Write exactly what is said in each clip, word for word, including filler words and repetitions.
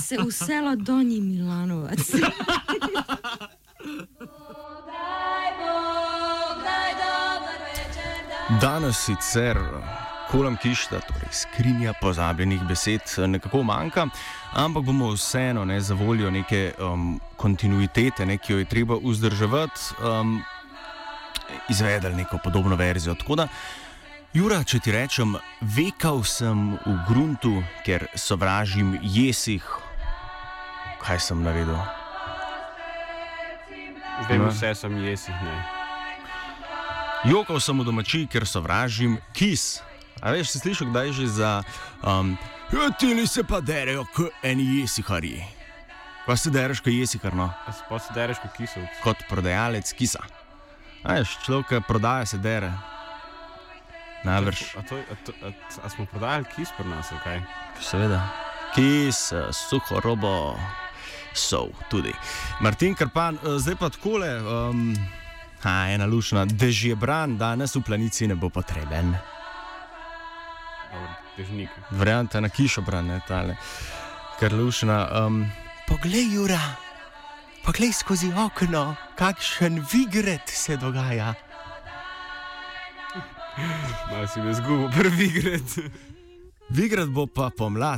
se vse ladoni Milanovac. Danes sicer Kolam Kišta, torej skrinja pozabljenih besed, nekako manjka, ampak bomo vseeno ne, za voljo neke um, kontinuitete, ne, ki jo je treba vzdrževati, um, izvedeli neko podobno verzijo. Tako da, Jura, če ti rečem, vekal sem v gruntu, ker sovražim jesih, kaj sem naredil? Vem, vse sem jesih, ne. Jokal sem v domačiji, ker sovražim kis. A veš, si slišal kdaj že za um, tili se pa derejo k eni jesiharji. Pa se dereš k jesihar, no? Pa se dereš k kisovc. Kot prodajalec kisa. A veš, človek prodaja se dere. Najbrž. A, to, a, to, a, a smo prodajali kis pri nas, kaj? Seveda. Kis, suho robo, sol tudi. Martin Krpan, zdaj pa takole, um, ha, ena lušna, dežjebran danes v Planici ne bo potreben. Dežnik. Varianta na kišobran, ne, tale. Ker lušna, um, poglej, Jura, poglej skozi okno, kakšen vigret se dogaja. Malo si me zgubil, prvi vigret. Vigret bo pa pomlad.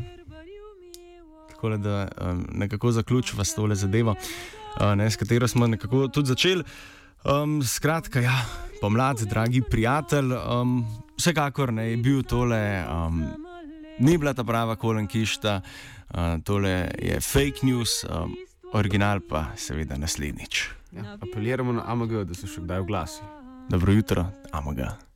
Tako da um, nekako zaključiva s tole zadevo, uh, ne, s katero smo nekako tudi začeli. Um, skratka, ja, pomlad, dragi prijatelj, um, vsekakor ne je bil tole, um, ni bila ta prava Kolam Kišta, uh, tole je fake news, um, original pa seveda naslednjič. Ja, apeliramo na A M G, da se še kdaj oglasi. Dobro jutro, A M G.